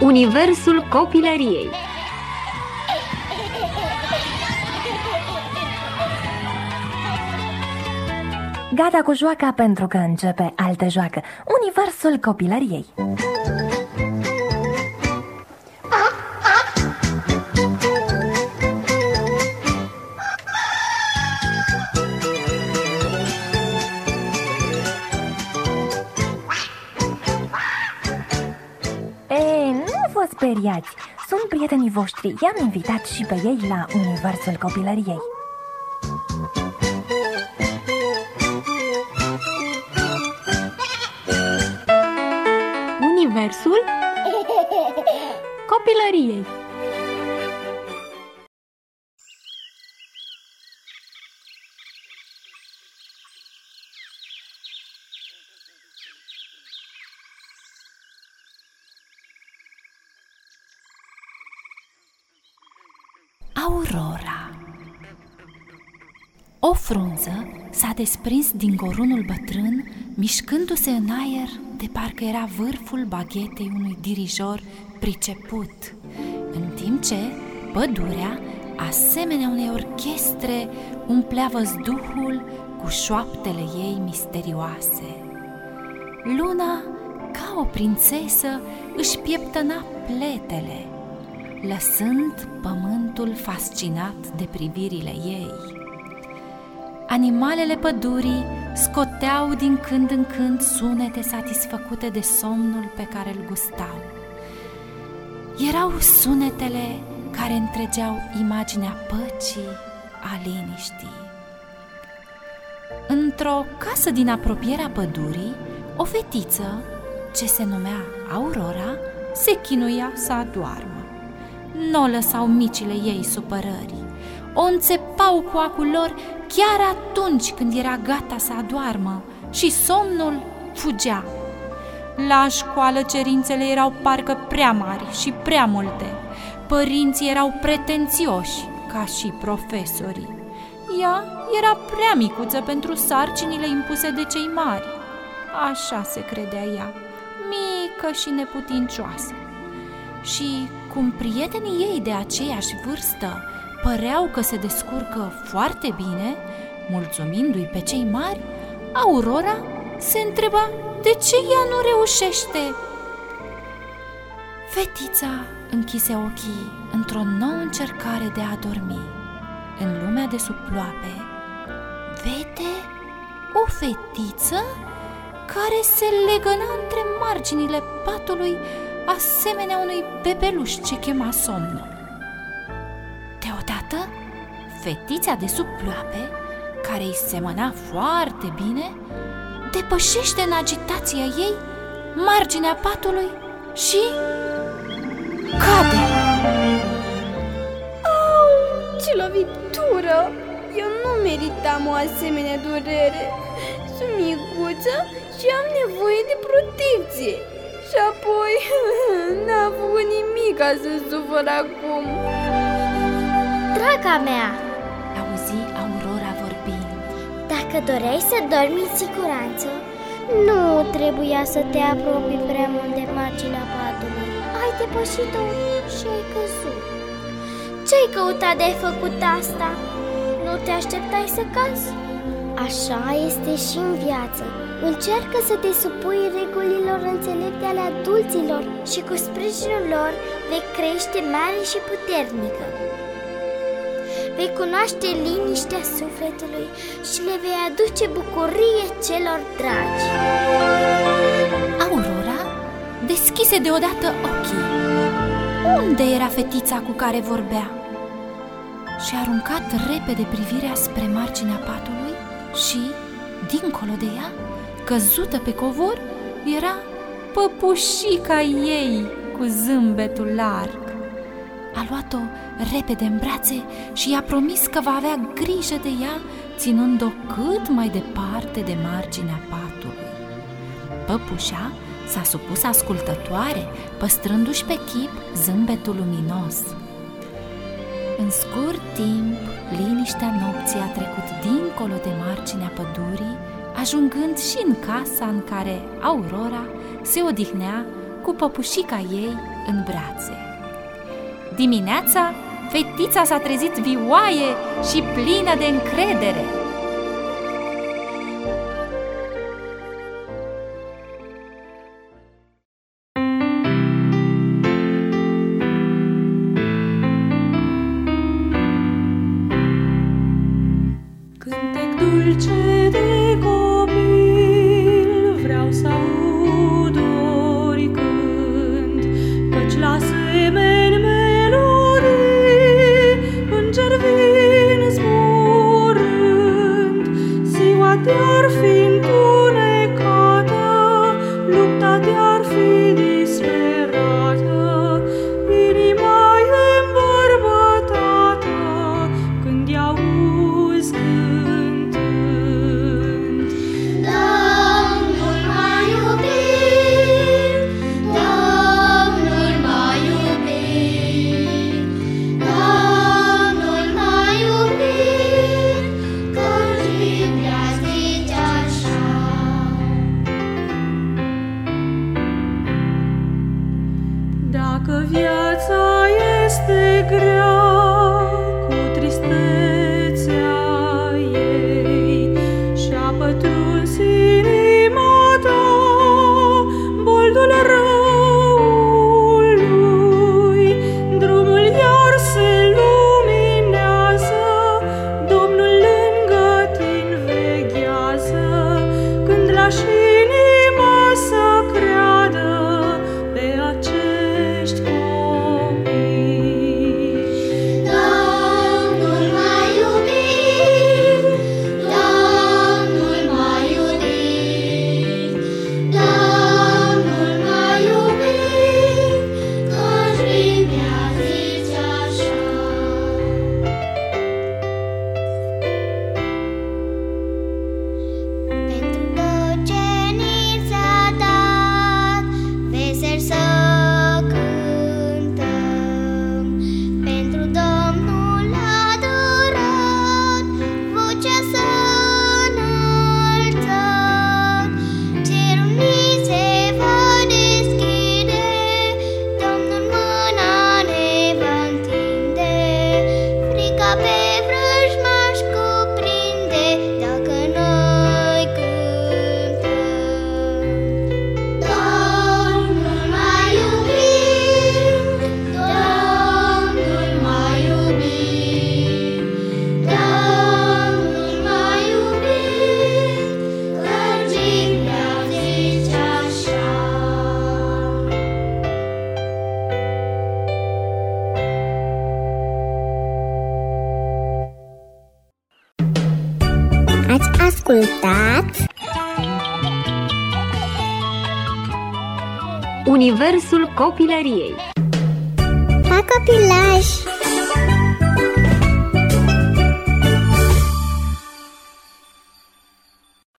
Universul copilăriei. Gata cu joaca pentru că începe altă joacă. Universul copilăriei. Nu vă speriați, sunt prietenii voștri. I-am invitat și pe ei la Universul copilăriei. Universul copilăriei. Aurora. O frunză s-a desprins din corunul bătrân, mișcându-se în aer de parcă era vârful baghetei unui dirijor priceput, în timp ce pădurea, asemenea unei orchestre, umplea văzduhul cu șoaptele ei misterioase. Luna, ca o prințesă, își pieptăna pletele, lăsând pământul fascinat de privirile ei. Animalele pădurii scoteau din când în când sunete satisfăcute de somnul pe care îl gustau. Erau sunetele care întregeau imaginea păcii, a liniștii. Într-o casă din apropierea pădurii, o fetiță, ce se numea Aurora, se chinuia să adoarmă. N-o lăsau micile ei supărări. O înțepau cu acul lor chiar atunci când era gata să adoarmă și somnul fugea. La școală cerințele erau parcă prea mari și prea multe. Părinții erau pretențioși, ca și profesorii. Ea era prea micuță pentru sarcinile impuse de cei mari. Așa se credea ea, mică și neputincioasă. Și cum prietenii ei de aceeași vârstă păreau că se descurcă foarte bine, mulțumindu-i pe cei mari, Aurora se întreba de ce ea nu reușește. Fetița închise ochii într-o nouă încercare de a dormi. În lumea de sub ploape vede o fetiță care se legăna între marginile patului, asemenea unui bebeluș ce chema somnul. Deodată, fetița de sub ploape, care îi semăna foarte bine, depășește în agitația ei marginea patului și cade. Au, ce lovitură! Eu nu meritam o asemenea durere. Sunt micuță și am nevoie de protecție. Și apoi n-am făcut nimic ca să sufăr acum. Draga mea, auzi Aurora vorbind, dacă doreai să dormi în siguranță, nu trebuia să te apropii prea mult de marginea patului. Ai depășit-o și ai căzut. Ce-ai căutat de ai făcut asta? Nu te așteptai să cazi? Așa este și în viață. Încearcă să te supui regulilor înțelepte ale adulților și cu sprijinul lor vei crește mare și puternică. Vei cunoaște liniștea sufletului și le vei aduce bucurie celor dragi. Aurora deschise deodată ochii. Unde era fetița cu care vorbea? Și a aruncat repede privirea spre marginea patului și, dincolo de ea, căzută pe covor, era păpușica ei cu zâmbetul larg. A luat-o repede în brațe și i-a promis că va avea grijă de ea, ținând-o cât mai departe de marginea patului. Păpușa s-a supus ascultătoare, păstrându-și pe chip zâmbetul luminos. În scurt timp, liniștea nopții a trecut dincolo de marginea pădurii, ajungând și în casa în care Aurora se odihnea cu păpușica ei în brațe. Dimineața, fetița s-a trezit vioaie și plină de încredere. Cântec dulce de copil vreau să aud oricând, căci la semeni melodii îngeri vin zburând. Ziua te-ar fi întunecată, lupta te-ar fi disperată, inima e îmbărbătată când i-auzi cântând. Domnul m-a iubit, Domnul m-a iubit, Domnul m-a iubit, căci Biblia zice așa. Dacă viața este grea cu tristețea ei și-a pătruns inima ta boldul răului, drumul iar se luminează, Domnul lângă tine veghează, când lași inima să creadă pe acești copii. Domnul m-a iubit, Domnul m-a iubit, Domnul m-a iubit, căci Biblia zice așa. Pentru tot ce ni s-a dat, vesel să cântăm, pentru Domnul adorat, vocea să înălțăm. Cerul ni se va deschide, Domnul mâna ne va întinde, frica pe vrăjmaș cuprinde dacă noi cântăm. Domnul m-a iubit, Domnul m-a iubit, Domnul m-a iubit, căci Biblia zice așa. Ați ascultat Universul copilăriei. Pa copilaj!